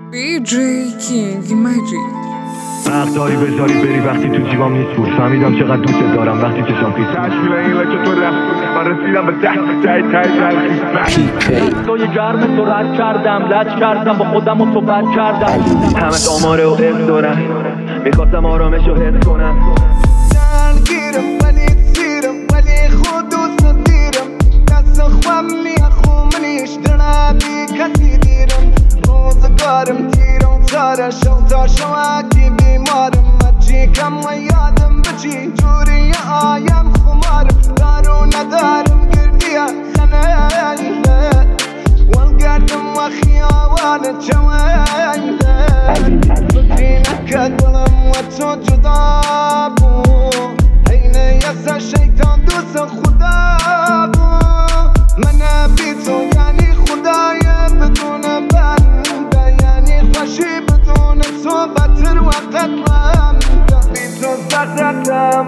BJ King Magic. حق داری بذاری بری وقتی تو جیبام نیست بود. فهمیدم چقدر دوست دارم وقتی چشام خیس بود. تشکیل این که تو رفت من رسیدم به ته توی گرم تو رد کردم، لج کردم با خودم و تو بد کردم. همش آماره و حفظ دارم، میخواستم آرامش رو حس کنم. درگیرم ولی سیرم ولی خود دوست دیرم. دست خوامنی خومنیش درابی کسی دیرم. روزگارم تیرم تاره شو تا شواکی بیمارم. مرچی کم و یادم بچی جوری آیم خمارم. دارو ندارم گردیه خنایله والگردم و خیاوان چویله. فکری نکدلم و تو جدا بود. حینه یسا شیطان دوست خدا بود. من بی تو یعنی خدای بدون بنده، یعنی خوشی بدون تو بطر و قدرم. بی تو سرزدم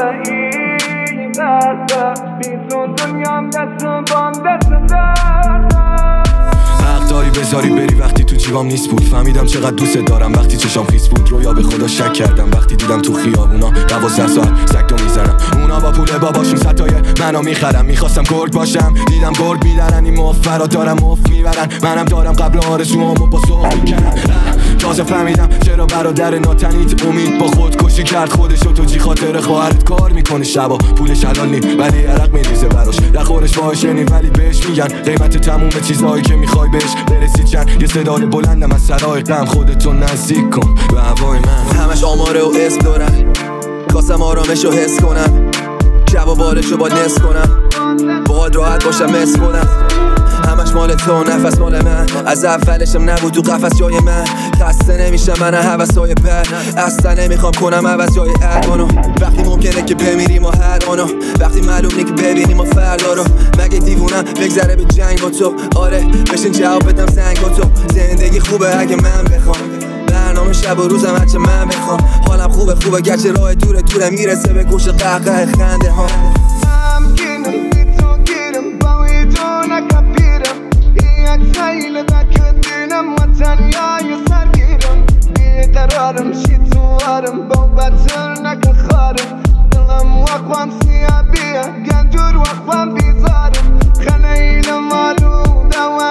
این درده، بی تو دنیام دست بام دست درده. حق داری بذاری بری وقتی تو جیبام نیست بود. فهمیدم چقدر دوست دارم وقتی چشام خیس بود. رویا به خدا شک کردم وقتی دیدم تو خیابونا 12 ساعت سگتو میزنم. اونا با پول باباشون ستای منو میخرم. میخواستم گرگ باشم دیدم گرگ میدارن. این مفرا دارم مفت میبرن. منم دارم قبل آرزوامو با سوق میکنم. تازه فهمیدم چرا برادر ناتنیت امید با خودکشی کرد خودشو. تو جی خاطر خواهرت کار میکنه شبا پولش حلال نی ولی عرق میریزه براش. نخورش فاحشنی ولی بهش میگن قیمت تموم چیزایی که میخوای بهش برسی چند. یه صدای بلندم از سرای غم خودتو نزدیک کن به هوای من. همش آماره و اسم دارم، خواستم آرامشو حس کنم. شب و بارشو با نس کنم، باهات راحت باشم مس کنم. همش مال تو نفس مال من، از اولشم نبود تو قفس جای من. خسته نمیشم من هوسای بد، اصلا نمیخوام کنم عوض جای ارمانو. وقتی ممکنه که بمیریم و هر آنو، وقتی معلوم نی که ببینیم و فردا رو. مگه دیوونم بگذره به جنگ با تو؟ آره بشین جواب بدم زنگ با تو. زندگی خوبه اگه من بخوام، برنامه شب و روزم هرچه من بخوام. حالم خوبه گرچه راه دوره میرسه به گوش قهقه خنده ها. همگینم بی تو گیرم باوی تو نکپیرم. یک سیل دک دینم و تنیای سرگیرم. بیقرارم شیطوارم با بطر نکن خارم. دلم وقوام سیابیه گنجور وقوام بیزارم. خنیلم آلوده و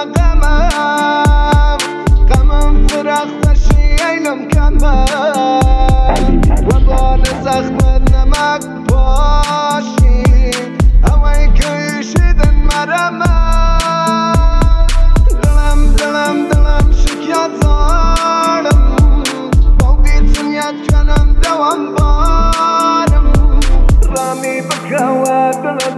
غمم فراخ بشی ایلم کمم. و بال زخم نمک باشی هوای کشیدن مرمم. دلم شکیات دارم با بیتونیت کنم دوام بارم. رامی بکوه دل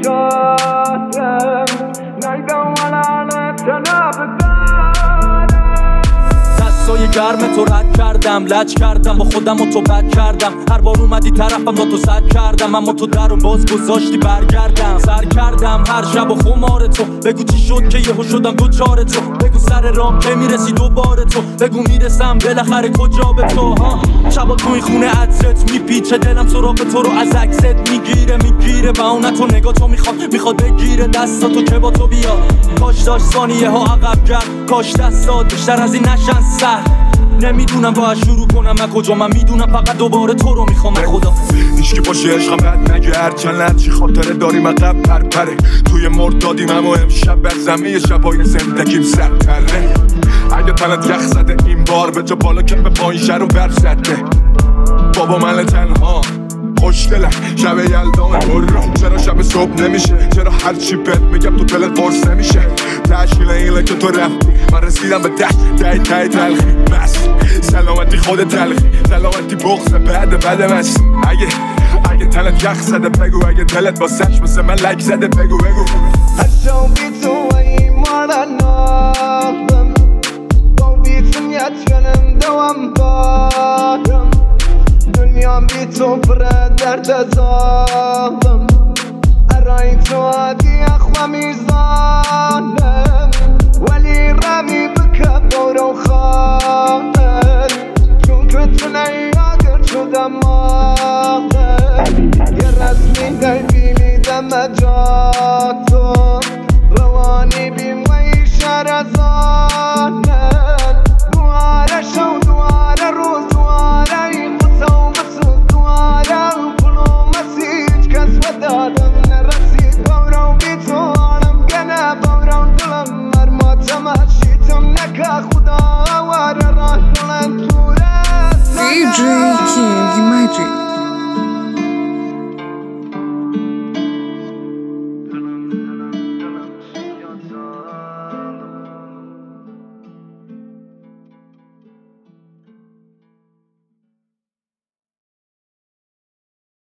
بیچارم نیدم ولا تنها بدارم. دستای گرم تو رد کردم، لج کردم با خودم و تو بد کردم. هر بار اومدی طرفم با تو صد کردم، اما تو در و باز گذاشتی برگردم. سر کردم هر شب و خمار تو، بگو چی شد که یهو شدم دوچار تو. بگو سر رام که میرسی دوباره تو، بگو میرسم بالاخره کجا به تو. ها شبا تو این خونه عطرت میپیچه، دلم سراغ تو رو از عکست میگیره و اون تو نگاه تو میخواد بگیره دستاتو که با تو بیا. کاش داشت ثانیه ها عقب کرد، کاش دستات بیشتر از این نشن سر. نمیدونم باید شروع کنم از کجا، من میدونم فقط دوباره تو رو میخوام خدا. هیچکی باشه عشقم بد نگه، هرچند هرچی خاطره داریم عقب پرپره. توی مردادیم اما امشب بر زمین شبای زندگیم سرتره. اگه تنت یخ زده این بار به جا بالا که به پایین شر و بر زده. بابا من تنها خوشدلم شب یلدان برم. چرا شب صبح نمیشه؟ چرا هرچی بهت میگم تو دلت قرص نمیشه؟ تشکیل اینه که تو رفتی من رسیدم به ته تلخی. بس سلامتی خود تلخی، سلامتی بغض بعد مست. اگه تنت یخ زده بگو، اگه دلت با سش مثل من لک زده بگو. هشو بی تو ایمان نابم با بیتونیت کنم دوام بارم. دنیام بی تو پر درد زادم. ارای تو عادی اخوه میزانم ولی رمی بکه برو خواهد. چون که تو نیاگر شدم ماهد. یه رسمی نبینیدم اجاتو روانی بیم و ایشار ازانم. دادم